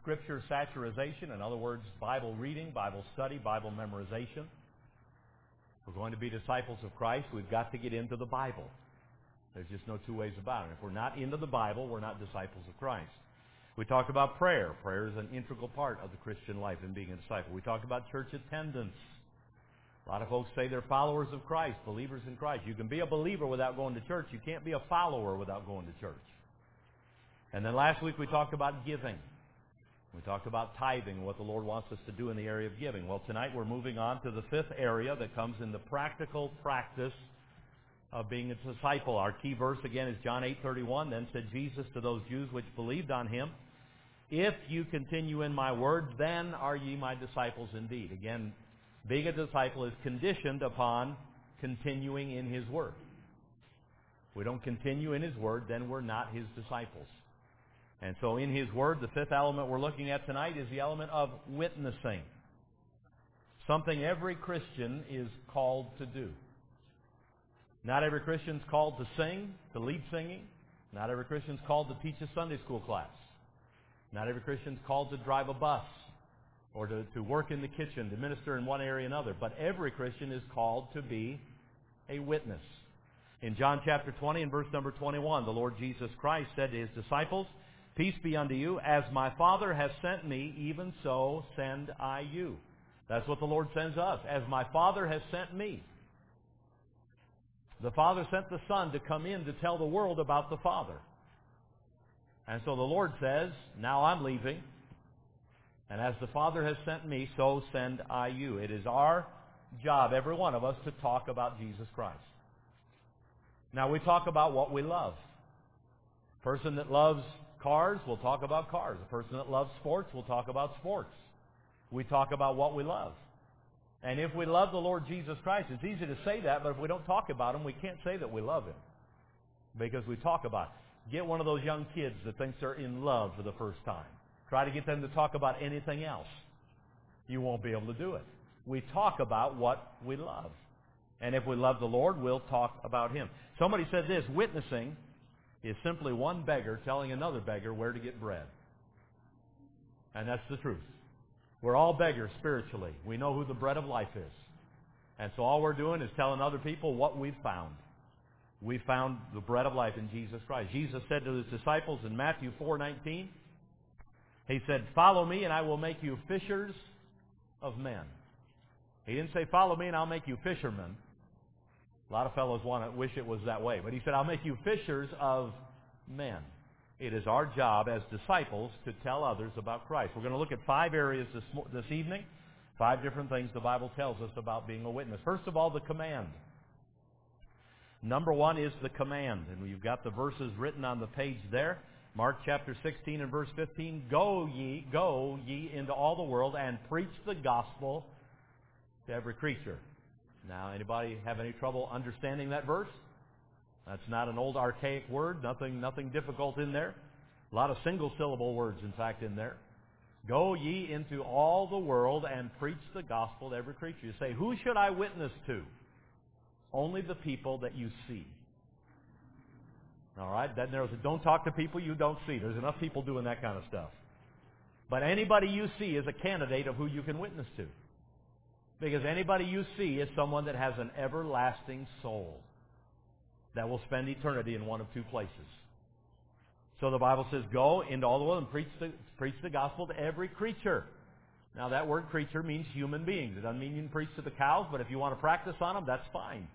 Scripture saturation, in other words, Bible reading, Bible study, Bible memorization. If we're going to be disciples of Christ, we've got to get into the Bible. There's just no two ways about it. If we're not into the Bible, we're not disciples of Christ. We talked about prayer. Prayer is an integral part of the Christian life in being a disciple. We talked about church attendance. A lot of folks say they're followers of Christ, believers in Christ. You can be a believer without going to church. You can't be a follower without going to church. And then last week we talked about giving. We talked about tithing, what the Lord wants us to do in the area of giving. Well, tonight we're moving on to the fifth area that comes in the practical practice of being a disciple. Our key verse again is John 8:31. Then said Jesus to those Jews which believed on him, "If you continue in my word, then are ye my disciples indeed." Again, being a disciple is conditioned upon continuing in his word. If we don't continue in his word, then we're not his disciples. And so in his word, the fifth element we're looking at tonight is the element of witnessing. Something every Christian is called to do. Not every Christian is called to sing, to lead singing. Not every Christian is called to teach a Sunday school class. Not every Christian is called to drive a bus or to work in the kitchen, to minister in one area or another. But every Christian is called to be a witness. In John chapter 20 and verse number 21, the Lord Jesus Christ said to his disciples, "Peace be unto you. As my Father has sent me, even so send I you." That's what the Lord sends us. As my Father has sent me. The Father sent the Son to come in to tell the world about the Father. And so the Lord says, now I'm leaving. And as the Father has sent me, so send I you. It is our job, every one of us, to talk about Jesus Christ. Now we talk about what we love. A person that loves cars, we'll talk about cars. A person that loves sports, we'll talk about sports. We talk about what we love. And if we love the Lord Jesus Christ, it's easy to say that, but if we don't talk about him, we can't say that we love him. Because we talk about it. Get one of those young kids that thinks they're in love for the first time. Try to get them to talk about anything else. You won't be able to do it. We talk about what we love. And if we love the Lord, we'll talk about him. Somebody said this, witnessing is simply one beggar telling another beggar where to get bread. And that's the truth. We're all beggars spiritually. We know who the bread of life is. And so all we're doing is telling other people what we've found. We found the bread of life in Jesus Christ. Jesus said to his disciples in Matthew 4:19, he said, "Follow me and I will make you fishers of men." He didn't say, "Follow me and I'll make you fishermen." A lot of fellows wish it was that way. But he said, "I'll make you fishers of men." It is our job as disciples to tell others about Christ. We're going to look at 5 areas this evening, 5 different things the Bible tells us about being a witness. First of all, the command. Number 1 is the command. And you've got the verses written on the page there. Mark chapter 16 and verse 15. Go ye into all the world and preach the gospel to every creature. Now, anybody have any trouble understanding that verse? That's not an old archaic word, nothing difficult in there. A lot of single-syllable words, in fact, in there. Go ye into all the world and preach the gospel to every creature. You say, who should I witness to? Only the people that you see. All right? Don't talk to people you don't see. There's enough people doing that kind of stuff. But anybody you see is a candidate of who you can witness to. Because anybody you see is someone that has an everlasting soul that will spend eternity in one of 2 places. So the Bible says, go into all the world and preach the gospel to every creature. Now that word creature means human beings. It doesn't mean you can preach to the cows, but if you want to practice on them, that's fine.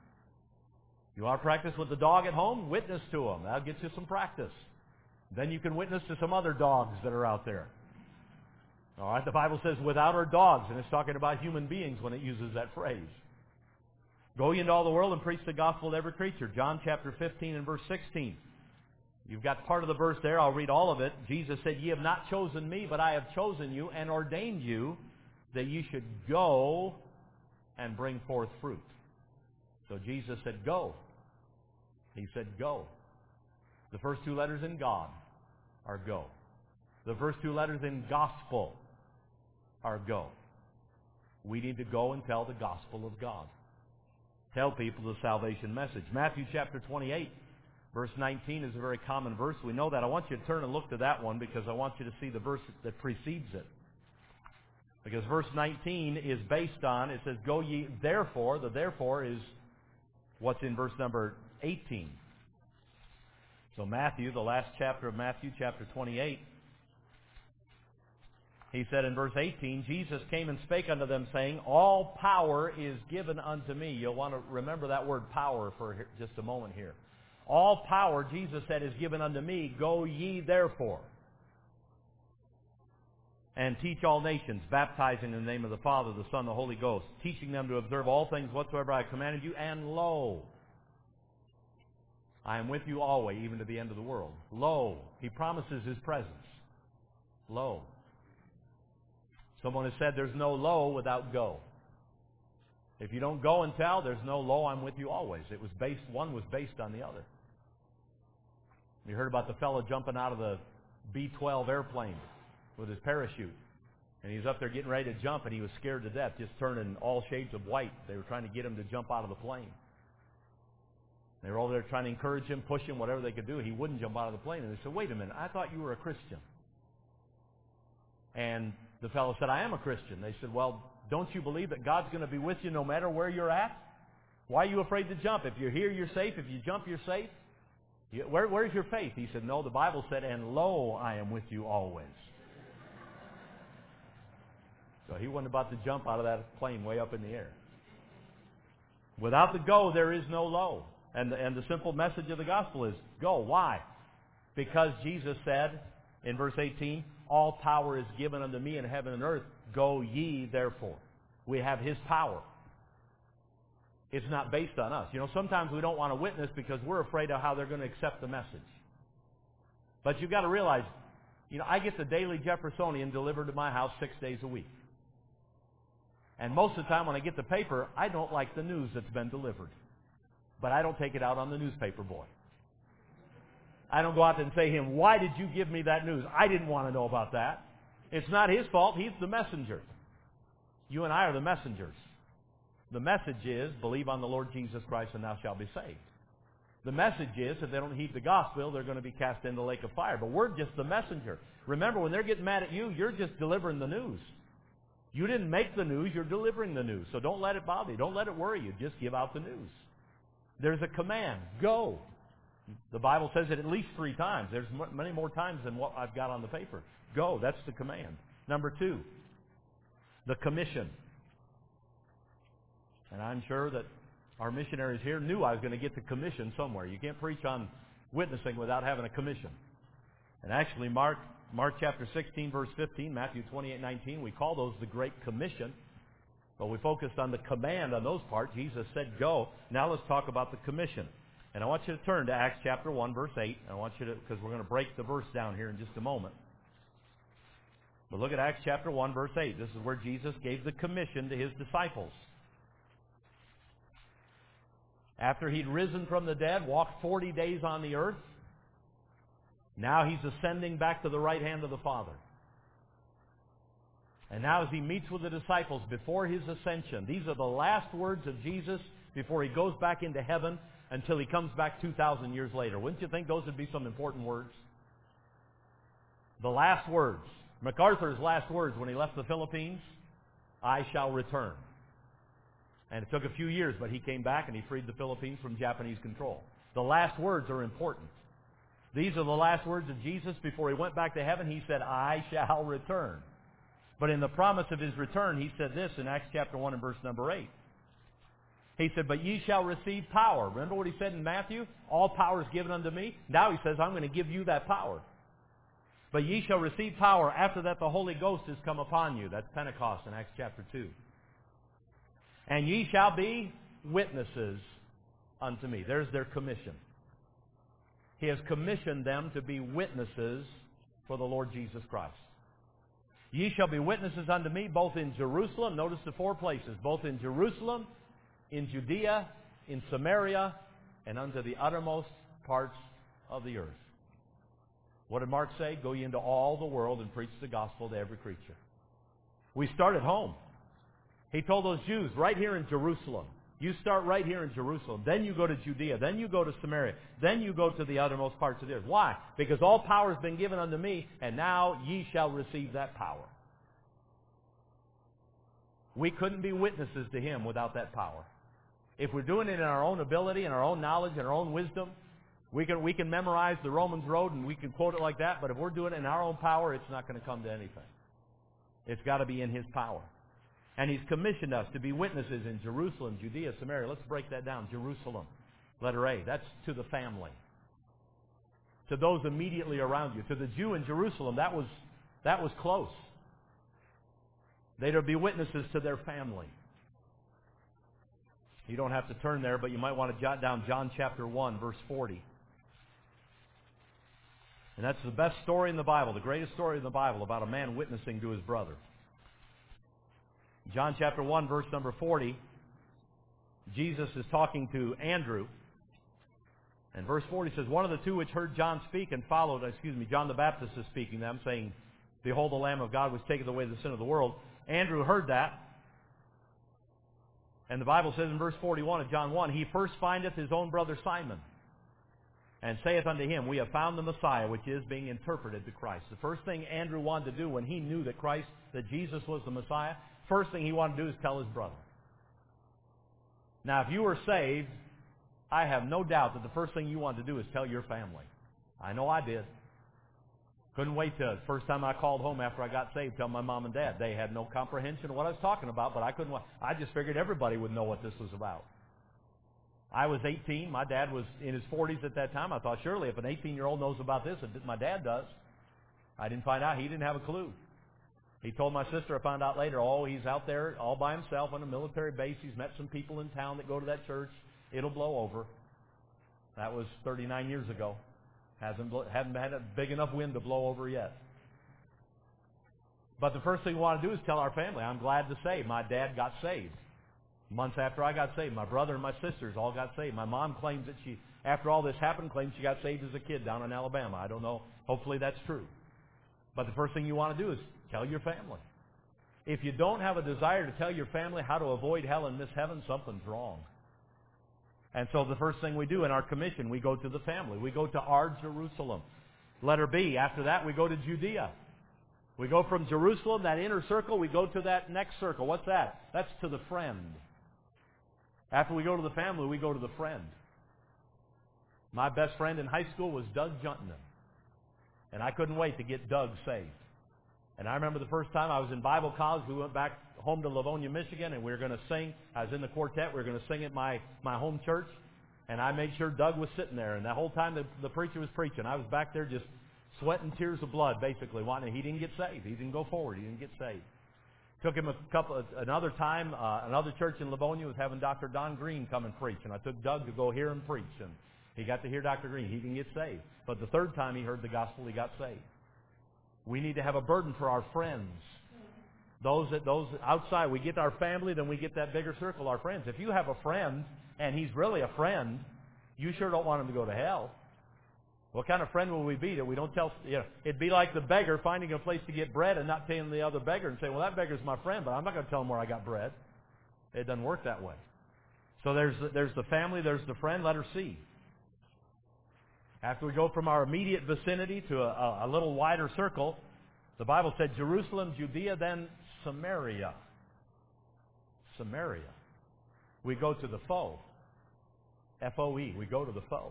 You want to practice with the dog at home? Witness to them. That'll get you some practice. Then you can witness to some other dogs that are out there. All right, the Bible says without our dogs, and it's talking about human beings when it uses that phrase. Go ye into all the world and preach the gospel to every creature. John chapter 15 and verse 16. You've got part of the verse there. I'll read all of it. Jesus said, "Ye have not chosen me, but I have chosen you and ordained you that ye should go and bring forth fruit." So Jesus said, go. He said, go. The first 2 letters in God are go. The first 2 letters in gospel are go. We need to go and tell the gospel of God. Tell people the salvation message. Matthew chapter 28 Verse 19 is a very common verse. We know that. I want you to turn and look to that one because I want you to see the verse that precedes it. Because verse 19 is based on, it says, go ye therefore. The therefore is what's in verse number 18. So Matthew, the last chapter of Matthew, chapter 28, he said in verse 18, Jesus came and spake unto them, saying, all power is given unto me. You'll want to remember that word power for just a moment here. All power, Jesus said, is given unto me. Go ye therefore and teach all nations, baptizing in the name of the Father, the Son, and the Holy Ghost, teaching them to observe all things whatsoever I commanded you, and lo, I am with you always, even to the end of the world. Lo, he promises his presence. Lo. Someone has said there's no lo without go. If you don't go and tell, there's no lo, I'm with you always. It was based, one was based on the other. You heard about the fellow jumping out of the B-12 airplane with his parachute. And he was up there getting ready to jump, and he was scared to death, just turning all shades of white. They were trying to get him to jump out of the plane. They were over there trying to encourage him, push him, whatever they could do. He wouldn't jump out of the plane. And they said, wait a minute, I thought you were a Christian. And the fellow said, I am a Christian. They said, well, don't you believe that God's going to be with you no matter where you're at? Why are you afraid to jump? If you're here, you're safe. If you jump, you're safe. Where's your faith? He said, no, the Bible said, and lo, I am with you always. So he wasn't about to jump out of that plane way up in the air. Without the go, there is no lo. And the simple message of the gospel is go. Why? Because Jesus said in verse 18, all power is given unto me in heaven and earth. Go ye therefore. We have his power. It's not based on us. You know, sometimes we don't want to witness because we're afraid of how they're going to accept the message. But you've got to realize, you know, I get the Daily Jeffersonian delivered to my house 6 days a week. And most of the time when I get the paper, I don't like the news that's been delivered. But I don't take it out on the newspaper boy. I don't go out and say to him, why did you give me that news? I didn't want to know about that. It's not his fault. He's the messenger. You and I are the messengers. The message is, believe on the Lord Jesus Christ and thou shalt be saved. The message is, if they don't heed the gospel, they're going to be cast into the lake of fire. But we're just the messenger. Remember, when they're getting mad at you, you're just delivering the news. You didn't make the news, you're delivering the news. So don't let it bother you. Don't let it worry you. Just give out the news. There's a command. Go. The Bible says it at least 3 times. There's many more times than what I've got on the paper. Go. That's the command. Number 2, the commission. And I'm sure that our missionaries here knew I was going to get the commission somewhere. You can't preach on witnessing without having a commission. And actually, Mark chapter 16, verse 15, Matthew 28:19, we call those the Great Commission. But we focused on the command on those parts. Jesus said, go. Now let's talk about the commission. And I want you to turn to Acts chapter 1, verse 8. And I want you to, because we're going to break the verse down here in just a moment. But look at Acts chapter 1, verse 8. This is where Jesus gave the commission to his disciples. After he'd risen from the dead, walked 40 days on the earth, now he's ascending back to the right hand of the Father. And now as he meets with the disciples before his ascension, these are the last words of Jesus before he goes back into heaven until he comes back 2,000 years later. Wouldn't you think those would be some important words? The last words. MacArthur's last words when he left the Philippines, I shall return. And it took a few years, but he came back and he freed the Philippines from Japanese control. The last words are important. These are the last words of Jesus before he went back to heaven. He said, I shall return. But in the promise of his return, he said this in Acts chapter 1 and verse number 8. He said, but ye shall receive power. Remember what he said in Matthew? All power is given unto me. Now he says, I'm going to give you that power. But ye shall receive power. After that the Holy Ghost is come upon you. That's Pentecost in Acts chapter 2. And ye shall be witnesses unto me. There's their commission. He has commissioned them to be witnesses for the Lord Jesus Christ. Ye shall be witnesses unto me both in Jerusalem. Notice the 4 places. Both in Jerusalem, in Judea, in Samaria, and unto the uttermost parts of the earth. What did Mark say? Go ye into all the world and preach the gospel to every creature. We start at home. He told those Jews right here in Jerusalem, You start right here in Jerusalem. Then you go to Judea. Then you go to Samaria. Then you go to the uttermost parts of the earth. Why? Because all power has been given unto me, and now ye shall receive that power. We couldn't be witnesses to Him without that power. If we're doing it in our own ability and our own knowledge and our own wisdom, we can memorize the Romans Road and we can quote it like that, but if we're doing it in our own power, it's not going to come to anything. It's got to be in His power. And He's commissioned us to be witnesses in Jerusalem, Judea, Samaria. Let's break that down. Jerusalem, letter A. That's to the family. To those immediately around you. To the Jew in Jerusalem, that was close. They'd be witnesses to their family. You don't have to turn there, but you might want to jot down John chapter 1, verse 40. And that's the best story in the Bible, the greatest story in the Bible about a man witnessing to his brother. John chapter 1, verse number 40, Jesus is talking to Andrew. And verse 40 says, one of the two which heard John speak and followed, John the Baptist is speaking to them, saying, behold the Lamb of God which taketh away the sin of the world. Andrew heard that. And the Bible says in verse 41 of John 1, he first findeth his own brother Simon, and saith unto him, we have found the Messiah, which is being interpreted to Christ. The first thing Andrew wanted to do when he knew that Jesus was the Messiah, first thing he wanted to do is tell his brother. Now, if you were saved, I have no doubt that the first thing you wanted to do is tell your family. I know I did. Couldn't wait till the first time I called home after I got saved, tell my mom and dad. They had no comprehension of what I was talking about, but I couldn't. I just figured everybody would know what this was about. I was 18. My dad was in his 40s at that time. I thought, surely if an 18-year-old knows about this, my dad does. I didn't find out. He didn't have a clue. He told my sister, I found out later, he's out there all by himself on a military base. He's met some people in town that go to that church. It'll blow over. That was 39 years ago. Haven't had a big enough wind to blow over yet. But the first thing we want to do is tell our family. I'm glad to say my dad got saved. Months after I got saved, my brother and my sisters all got saved. My mom claims that after all this happened, claims she got saved as a kid down in Alabama. I don't know. Hopefully that's true. But the first thing you want to do is tell your family. If you don't have a desire to tell your family how to avoid hell and miss heaven, something's wrong. And so the first thing we do in our commission, we go to the family. We go to our Jerusalem. Letter B, after that we go to Judea. We go from Jerusalem, that inner circle, we go to that next circle. What's that? That's to the friend. After we go to the family, we go to the friend. My best friend in high school was Doug Juntman. And I couldn't wait to get Doug saved. And I remember the first time I was in Bible college, we went back home to Livonia, Michigan, and we were going to sing. I was in the quartet. We were going to sing at my home church. And I made sure Doug was sitting there. And that whole time the preacher was preaching, I was back there just sweating tears of blood, basically. He didn't get saved. He didn't go forward. He didn't get saved. Took him another time, another church in Livonia was having Dr. Don Green come and preach. And I took Doug to go hear him preach. And he got to hear Dr. Green. He didn't get saved. But the third time he heard the gospel, he got saved. We need to have a burden for our friends. Those outside, we get our family, then we get that bigger circle, our friends. If you have a friend, and he's really a friend, you sure don't want him to go to hell. What kind of friend will we be that we don't tell? It'd be like the beggar finding a place to get bread and not telling the other beggar and saying, well, that beggar's my friend, but I'm not going to tell him where I got bread. It doesn't work that way. So there's the family, there's the friend, letter C. After we go from our immediate vicinity to a little wider circle, the Bible said Jerusalem, Judea, then Samaria. Samaria. We go to the foe. F-O-E. We go to the foe.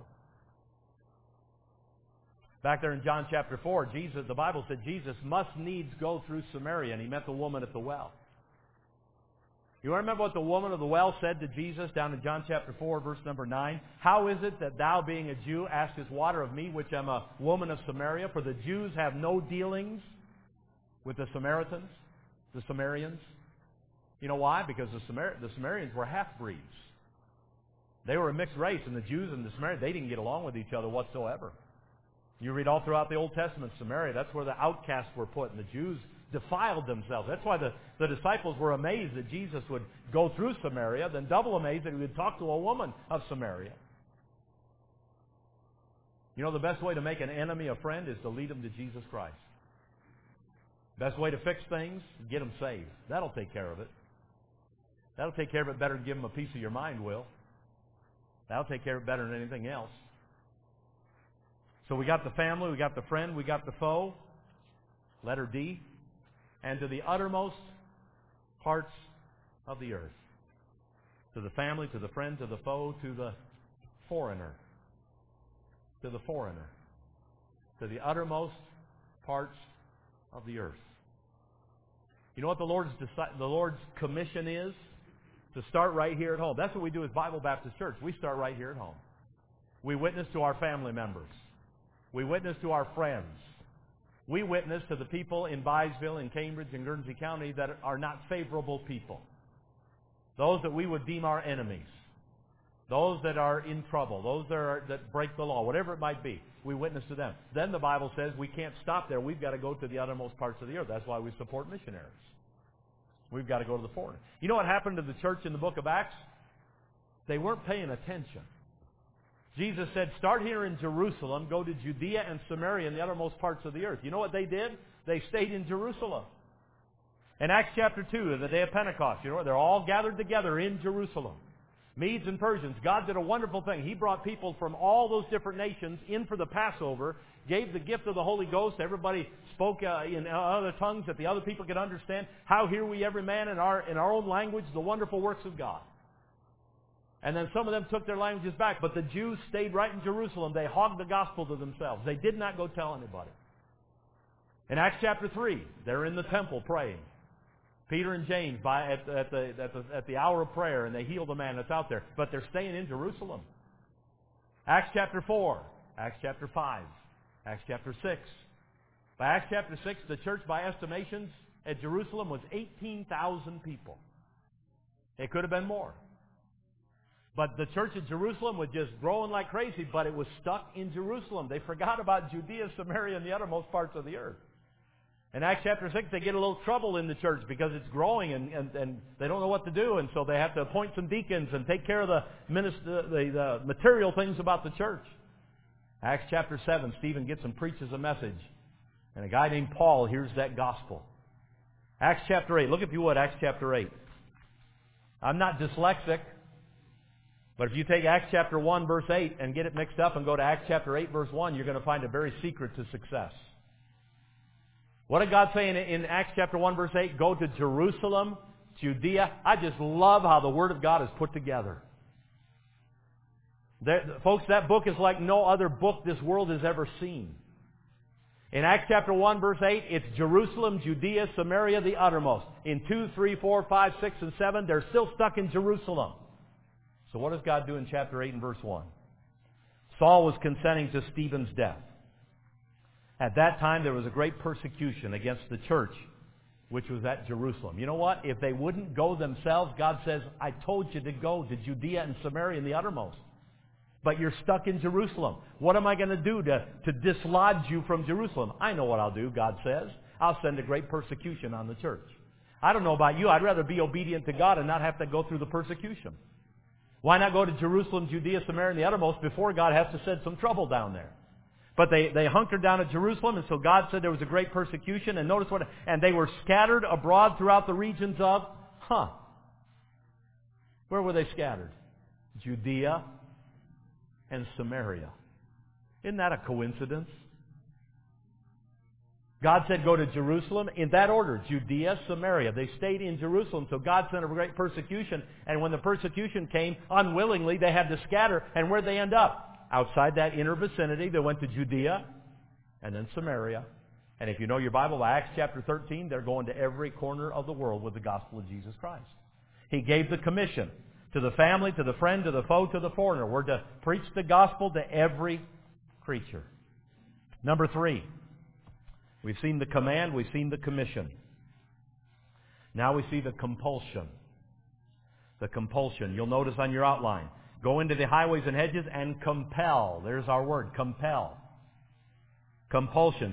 Back there in John chapter 4, the Bible said Jesus must needs go through Samaria, and he met the woman at the well. You remember what the woman of the well said to Jesus down in John chapter 4, verse number 9? How is it that thou, being a Jew, askest water of me, which am a woman of Samaria? For the Jews have no dealings with the Samaritans, the Samaritans. You know why? Because the Samaritans were half-breeds. They were a mixed race, and the Jews and the Samaritans, they didn't get along with each other whatsoever. You read all throughout the Old Testament, Samaria, that's where the outcasts were put, and the Jews defiled themselves. That's why the disciples were amazed that Jesus would go through Samaria, then double amazed that he would talk to a woman of Samaria. You know, the best way to make an enemy a friend is to lead them to Jesus Christ. Best way to fix things, get them saved. That'll take care of it. That'll take care of it better than give them a piece of your mind, will. That'll take care of it better than anything else. So we got the family, we got the friend, we got the foe. Letter D. And to the uttermost parts of the earth. To the family, to the friend, to the foe, to the foreigner. To the foreigner. To the uttermost parts of the earth. You know what the Lord's commission is? To start right here at home. That's what we do as Bible Baptist Church. We start right here at home. We witness to our family members. We witness to our friends. We witness to the people in Byesville, in Cambridge, and Guernsey County that are not favorable people. Those that we would deem our enemies. Those that are in trouble. Those that break the law. Whatever it might be. We witness to them. Then the Bible says we can't stop there. We've got to go to the uttermost parts of the earth. That's why we support missionaries. We've got to go to the foreigner. You know what happened to the church in the book of Acts? They weren't paying attention. Jesus said, start here in Jerusalem, go to Judea and Samaria and the uttermost parts of the earth. You know what they did? They stayed in Jerusalem. In Acts chapter 2, the day of Pentecost, you know, they're all gathered together in Jerusalem. Medes and Persians. God did a wonderful thing. He brought people from all those different nations in for the Passover, gave the gift of the Holy Ghost. Everybody spoke in other tongues that the other people could understand. How hear we every man in our own language the wonderful works of God. And then some of them took their languages back, but the Jews stayed right in Jerusalem. They hogged the gospel to themselves. They did not go tell anybody. In Acts chapter 3, they're in the temple praying. Peter and James at the hour of prayer, and they heal the man that's out there. But they're staying in Jerusalem. Acts chapter 4, Acts chapter 5, Acts chapter 6. By Acts chapter 6, the church, by estimations, at Jerusalem was 18,000 people. It could have been more. But the church at Jerusalem was just growing like crazy, but it was stuck in Jerusalem. They forgot about Judea, Samaria, and the uttermost parts of the earth. In Acts chapter 6, they get a little trouble in the church because it's growing and they don't know what to do, and so they have to appoint some deacons and take care of the material things about the church. Acts chapter 7, Stephen gets and preaches a message, and a guy named Paul hears that gospel. Acts chapter 8, look if you would, Acts chapter 8. I'm not dyslexic, but if you take Acts chapter 1, verse 8, and get it mixed up and go to Acts chapter 8, verse 1, you're going to find a very secret to success. What did God say in Acts chapter 1, verse 8? Go to Jerusalem, Judea. I just love how the Word of God is put together. Folks, that book is like no other book this world has ever seen. In Acts chapter 1, verse 8, it's Jerusalem, Judea, Samaria, the uttermost. In 2, 3, 4, 5, 6, and 7, they're still stuck in Jerusalem. So what does God do in chapter 8 and verse 1? Saul was consenting to Stephen's death. At that time, there was a great persecution against the church, which was at Jerusalem. You know what? If they wouldn't go themselves, God says, I told you to go to Judea and Samaria and the uttermost. But you're stuck in Jerusalem. What am I going to do to dislodge you from Jerusalem? I know what I'll do, God says. I'll send a great persecution on the church. I don't know about you. I'd rather be obedient to God and not have to go through the persecution. Why not go to Jerusalem, Judea, Samaria, and the uttermost before God has to send some trouble down there? But they hunkered down at Jerusalem, and so God said there was a great persecution. And notice and they were scattered abroad throughout the regions of, where were they scattered? Judea and Samaria. Isn't that a coincidence? God said go to Jerusalem in that order, Judea, Samaria. They stayed in Jerusalem, so God sent a great persecution. And when the persecution came, unwillingly they had to scatter. And where'd they end up? Outside that inner vicinity, they went to Judea and then Samaria. And if you know your Bible, by Acts chapter 13, they're going to every corner of the world with the gospel of Jesus Christ. He gave the commission to the family, to the friend, to the foe, to the foreigner. We're to preach the gospel to every creature. Number 3, we've seen the command, we've seen the commission. Now we see the compulsion. The compulsion. You'll notice on your outline. Go into the highways and hedges and compel. There's our word, compel. Compulsion.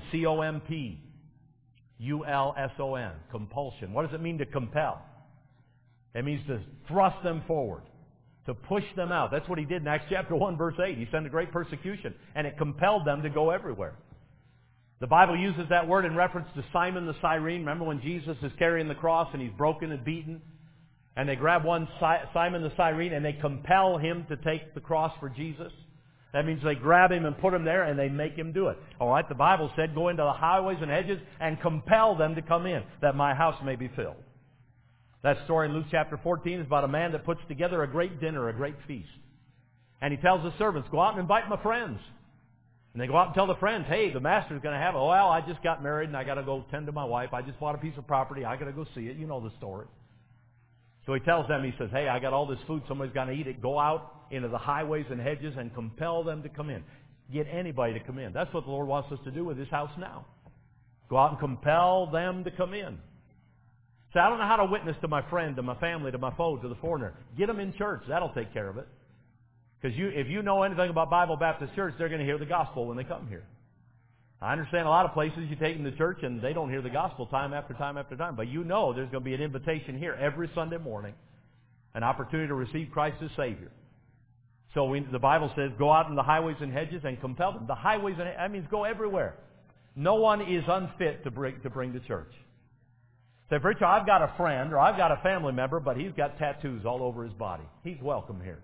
C-O-M-P-U-L-S-O-N. Compulsion. What does it mean to compel? It means to thrust them forward. To push them out. That's what he did in Acts chapter 1, verse 8. He sent a great persecution. And it compelled them to go everywhere. The Bible uses that word in reference to Simon the Cyrene. Remember when Jesus is carrying the cross and he's broken and beaten? And they grab one Simon the Cyrene and they compel him to take the cross for Jesus. That means they grab him and put him there and they make him do it. All right, the Bible said, go into the highways and hedges and compel them to come in, that my house may be filled. That story in Luke chapter 14 is about a man that puts together a great dinner, a great feast. And he tells his servants, go out and invite my friends. And they go out and tell the friends, hey, the master's going to have it. Oh, well, I just got married and I got to go tend to my wife. I just bought a piece of property. I got to go see it. You know the story. So he tells them, he says, hey, I got all this food. Somebody's got to eat it. Go out into the highways and hedges and compel them to come in. Get anybody to come in. That's what the Lord wants us to do with this house now. Go out and compel them to come in. Say, I don't know how to witness to my friend, to my family, to my foe, to the foreigner. Get them in church. That'll take care of it. Because if you know anything about Bible Baptist Church, they're going to hear the gospel when they come here. I understand a lot of places you take them to church and they don't hear the gospel time after time after time. But you know there's going to be an invitation here every Sunday morning, an opportunity to receive Christ as Savior. So the Bible says, go out in the highways and hedges and compel them. The highways and that means go everywhere. No one is unfit to bring to church. Say, preacher, I've got a friend or I've got a family member, but he's got tattoos all over his body. He's welcome here.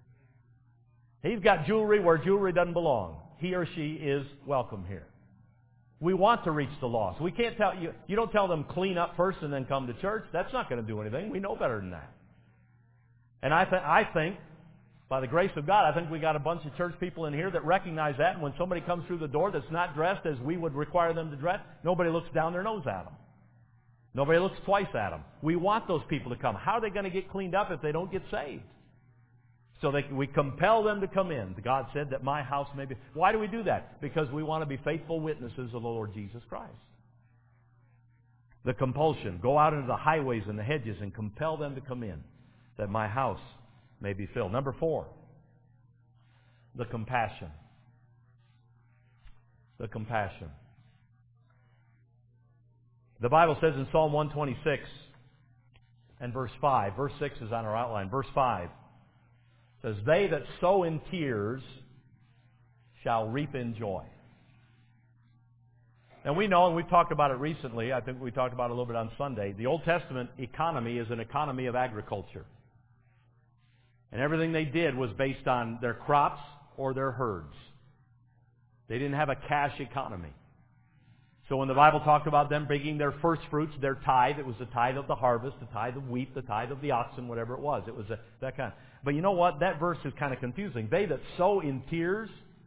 He's got jewelry where jewelry doesn't belong. He or she is welcome here. We want to reach the lost. We can't tell you. You don't tell them clean up first and then come to church. That's not going to do anything. We know better than that. And I think, by the grace of God, I think we got a bunch of church people in here that recognize that. And when somebody comes through the door that's not dressed as we would require them to dress, nobody looks down their nose at them. Nobody looks twice at them. We want those people to come. How are they going to get cleaned up if they don't get saved? So we compel them to come in. God said that my house may be... Why do we do that? Because we want to be faithful witnesses of the Lord Jesus Christ. The compulsion. Go out into the highways and the hedges and compel them to come in, that my house may be filled. Number 4, the compassion. The compassion. The Bible says in Psalm 126 and verse 5, verse 6 is on our outline, verse 5, says, they that sow in tears shall reap in joy. And we know, and we've talked about it recently, I think we talked about it a little bit on Sunday, the Old Testament economy is an economy of agriculture. And everything they did was based on their crops or their herds. They didn't have a cash economy. So when the Bible talked about them bringing their first fruits, their tithe, it was the tithe of the harvest, the tithe of wheat, the tithe of the oxen, whatever it was. It was that kind. But you know what? That verse is kind of confusing. They that sow in tears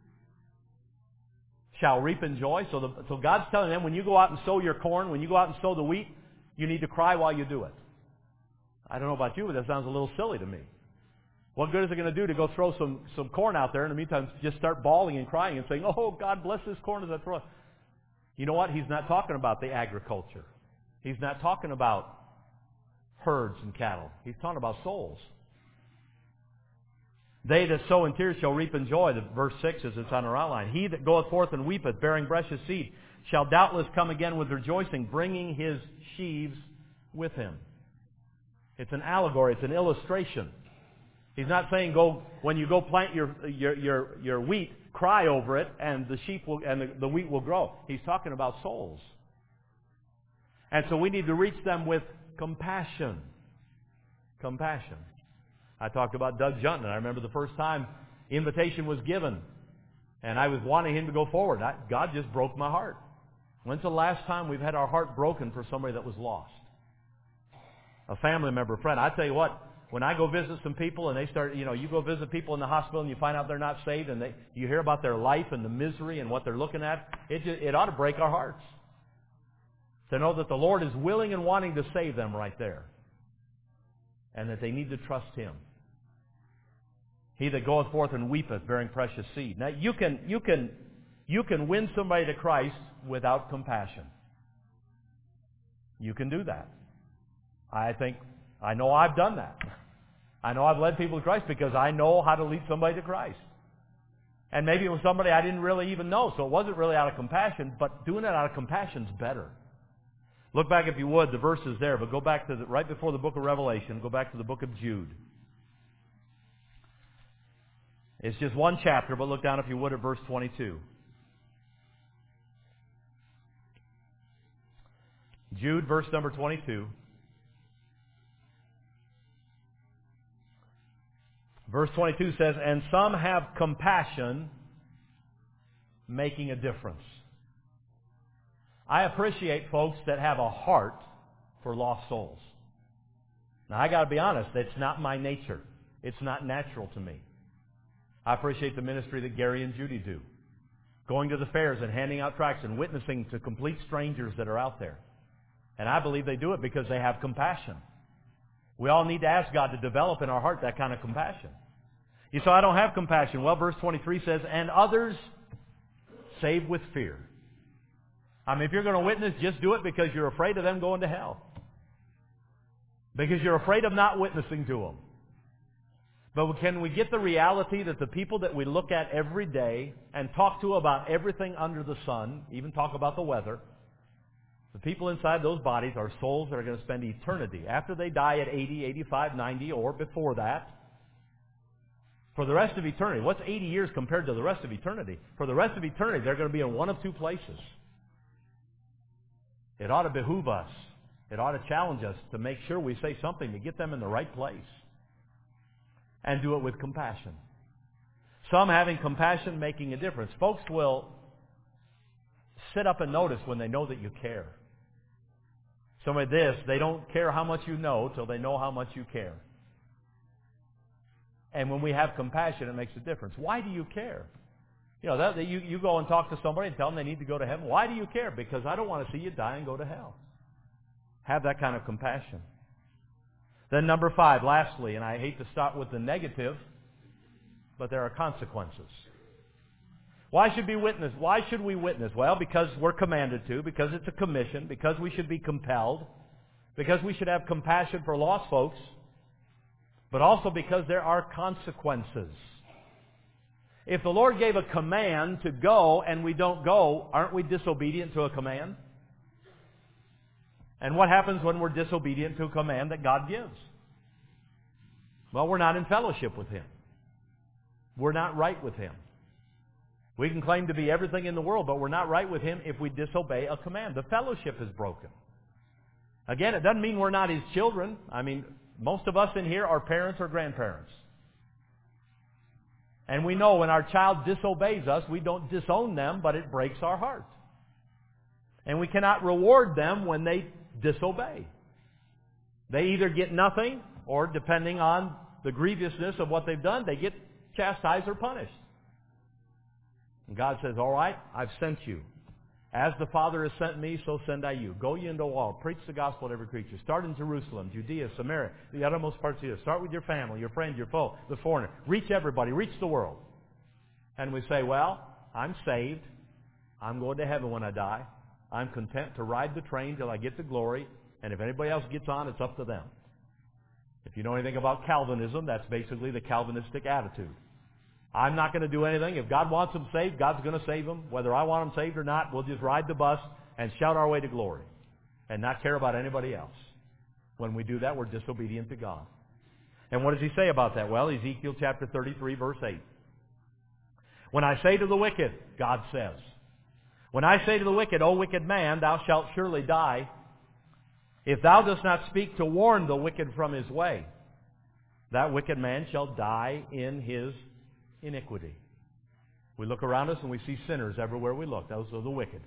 shall reap in joy. So God's telling them, when you go out and sow your corn, when you go out and sow the wheat, you need to cry while you do it. I don't know about you, but that sounds a little silly to me. What good is it going to do to go throw some corn out there and in the meantime just start bawling and crying and saying, oh, God bless this corn as I throw it? You know what? He's not talking about the agriculture. He's not talking about herds and cattle. He's talking about souls. They that sow in tears shall reap in joy. The verse 6 is it's on our outline. He that goeth forth and weepeth, bearing precious seed, shall doubtless come again with rejoicing, bringing his sheaves with him. It's an allegory. It's an illustration. He's not saying when you go plant your wheat, cry over it, and the sheep will and the wheat will grow. He's talking about souls. And so we need to reach them with compassion. Compassion. I talked about Doug Junton. I remember the first time invitation was given, and I was wanting him to go forward. God just broke my heart. When's the last time we've had our heart broken for somebody that was lost? A family member, a friend. I tell you what, when I go visit some people and they start, you go visit people in the hospital and you find out they're not saved and you hear about their life and the misery and what they're looking at, it ought to break our hearts to know that the Lord is willing and wanting to save them right there and that they need to trust Him. He that goeth forth and weepeth, bearing precious seed. Now you can win somebody to Christ without compassion. You can do that. I know I've done that. I know I've led people to Christ because I know how to lead somebody to Christ. And maybe it was somebody I didn't really even know, so it wasn't really out of compassion, but doing it out of compassion is better. Look back, if you would, the verses there, but go back to right before the book of Revelation, go back to the book of Jude. It's just one chapter, but look down, if you would, at verse 22. Jude, verse number 22. Verse 22 says, and some have compassion, making a difference. I appreciate folks that have a heart for lost souls. Now, I got to be honest, it's not my nature. It's not natural to me. I appreciate the ministry that Gary and Judy do. Going to the fairs and handing out tracts and witnessing to complete strangers that are out there. And I believe they do it because they have compassion. We all need to ask God to develop in our heart that kind of compassion. You say, I don't have compassion. Well, verse 23 says, and others save with fear. I mean, if you're going to witness, just do it because you're afraid of them going to hell. Because you're afraid of not witnessing to them. But can we get the reality that the people that we look at every day and talk to about everything under the sun, even talk about the weather, the people inside those bodies are souls that are going to spend eternity after they die at 80, 85, 90, or before that. For the rest of eternity. What's 80 years compared to the rest of eternity? For the rest of eternity, they're going to be in one of two places. It ought to behoove us. It ought to challenge us to make sure we say something to get them in the right place. And do it with compassion. Some having compassion making a difference. Folks will sit up and notice when they know that you care. Some of this, they don't care how much you know till they know how much you care. And when we have compassion, it makes a difference. Why do you care? You know, you go and talk to somebody and tell them they need to go to heaven. Why do you care? Because I don't want to see you die and go to hell. Have that kind of compassion. Then number 5, lastly, and I hate to start with the negative, but there are consequences. Why should we witness? Well, because we're commanded to, because it's a commission, because we should be compelled, because we should have compassion for lost folks, but also because there are consequences. If the Lord gave a command to go and we don't go, aren't we disobedient to a command? And what happens when we're disobedient to a command that God gives? Well, we're not in fellowship with Him. We're not right with Him. We can claim to be everything in the world, but we're not right with Him if we disobey a command. The fellowship is broken. Again, it doesn't mean we're not His children. I mean, most of us in here are parents or grandparents. And we know when our child disobeys us, we don't disown them, but it breaks our heart. And we cannot reward them when they disobey. They either get nothing, or depending on the grievousness of what they've done, they get chastised or punished. And God says, all right, I've sent you. As the Father has sent me, so send I you. Go ye into all, preach the gospel to every creature. Start in Jerusalem, Judea, Samaria, the uttermost parts of the earth. Start with your family, your friend, your foe, the foreigner. Reach everybody, reach the world. And we say, well, I'm saved. I'm going to heaven when I die. I'm content to ride the train till I get to glory, and if anybody else gets on, it's up to them. If you know anything about Calvinism, that's basically the Calvinistic attitude. I'm not going to do anything. If God wants them saved, God's going to save them. Whether I want them saved or not, we'll just ride the bus and shout our way to glory and not care about anybody else. When we do that, we're disobedient to God. And what does He say about that? Well, Ezekiel chapter 33, verse 8. When I say to the wicked, God says, when I say to the wicked, O wicked man, thou shalt surely die, if thou dost not speak to warn the wicked from his way, that wicked man shall die in his iniquity. We look around us and we see sinners everywhere we look. Those are the wicked.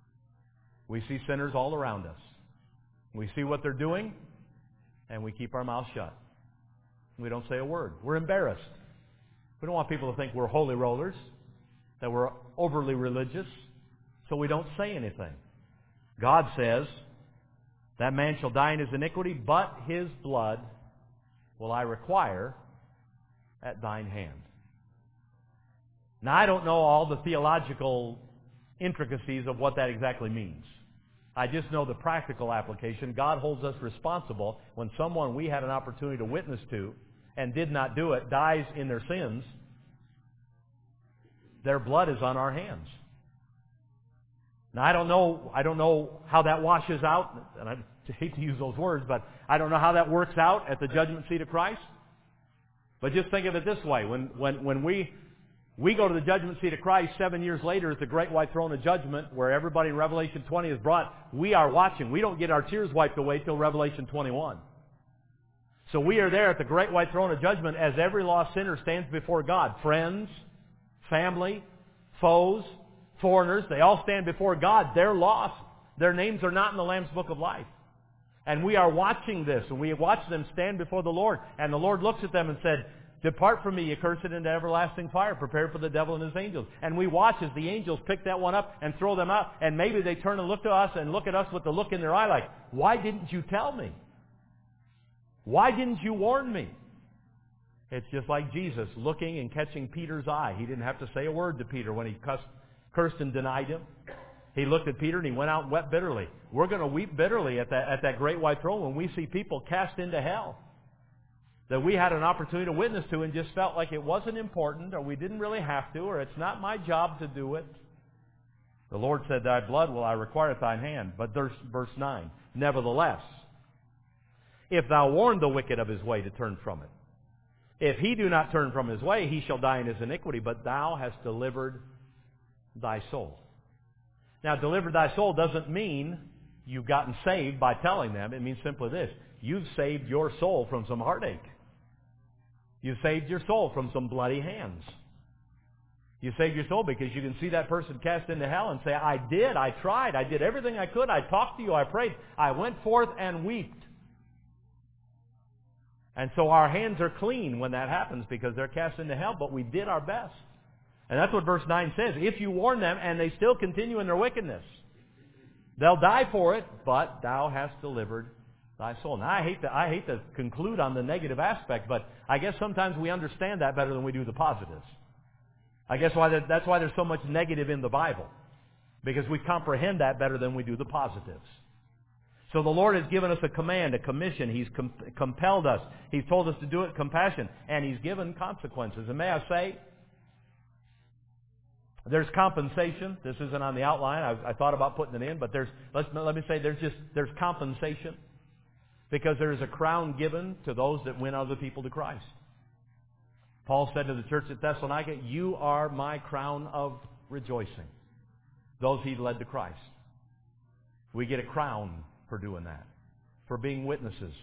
We see sinners all around us. We see what they're doing, and we keep our mouths shut. We don't say a word. We're embarrassed. We don't want people to think we're holy rollers, that we're overly religious, so we don't say anything. God says, that man shall die in his iniquity, but his blood will I require at thine hand. Now, I don't know all the theological intricacies of what that exactly means. I just know the practical application. God holds us responsible when someone we had an opportunity to witness to and did not do it, dies in their sins. Their blood is on our hands. Now, I don't know how that washes out, and I hate to use those words, but I don't know how that works out at the judgment seat of Christ. But just think of it this way. When we go to the judgment seat of Christ 7 years later at the great white throne of judgment, where everybody in Revelation 20 is brought, we are watching. We don't get our tears wiped away till Revelation 21. So we are there at the great white throne of judgment as every lost sinner stands before God. Friends, family, foes, foreigners, they all stand before God. They're lost. Their names are not in the Lamb's Book of Life. And we are watching this, and we watch them stand before the Lord. And the Lord looks at them and said, "Depart from me, ye cursed, into everlasting fire, prepared for the devil and his angels." And we watch as the angels pick that one up and throw them out. And maybe they turn and look to us and look at us with the look in their eye like, "Why didn't you tell me? Why didn't you warn me?" It's just like Jesus looking and catching Peter's eye. He didn't have to say a word to Peter when he cursed and denied him. He looked at Peter and he went out and wept bitterly. We're going to weep bitterly at that great white throne when we see people cast into hell that we had an opportunity to witness to and just felt like it wasn't important, or we didn't really have to, or it's not my job to do it. The Lord said, "Thy blood will I require at thine hand." But there's verse 9. "Nevertheless, if thou warn the wicked of his way to turn from it, if he do not turn from his way, he shall die in his iniquity, but thou hast delivered thy soul." Now, delivered thy soul doesn't mean you've gotten saved by telling them. It means simply this: you've saved your soul from some heartache. You've saved your soul from some bloody hands. You saved your soul because you can see that person cast into hell and say, "I tried, I did everything I could, I talked to you, I prayed, I went forth and wept." And so our hands are clean when that happens because they're cast into hell, but we did our best. And that's what verse 9 says. If you warn them and they still continue in their wickedness, they'll die for it, but thou hast delivered thy soul. Now, I hate to conclude on the negative aspect, but I guess sometimes we understand that better than we do the positives. I guess that's why there's so much negative in the Bible, because we comprehend that better than we do the positives. So the Lord has given us a command, a commission. He's compelled us. He's told us to do it with compassion, and He's given consequences. And may I say, there's compensation. This isn't on the outline. I thought about putting it in, but let me say there's compensation, because there is a crown given to those that win other people to Christ. Paul said to the church at Thessalonica, "You are my crown of rejoicing." Those He led to Christ. We get a crown for doing that, for being witnesses.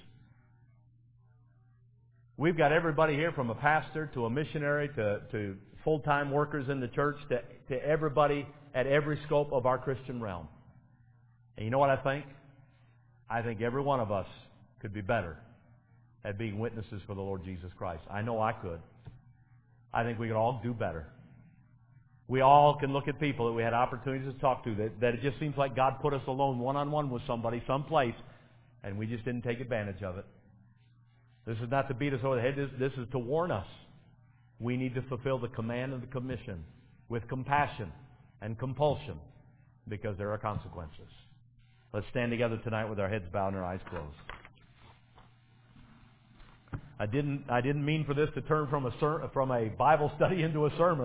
We've got everybody here from a pastor to a missionary to full-time workers in the church to everybody at every scope of our Christian realm. And you know what I think? I think every one of us could be better at being witnesses for the Lord Jesus Christ. I know I could. I think we could all do better. We all can look at people that we had opportunities to talk to that it just seems like God put us alone one-on-one with somebody someplace, and we just didn't take advantage of it. This is not to beat us over the head. This is to warn us. We need to fulfill the command and the commission with compassion and compulsion, because there are consequences. Let's stand together tonight with our heads bowed and our eyes closed. I didn't mean for this to turn from a Bible study into a sermon.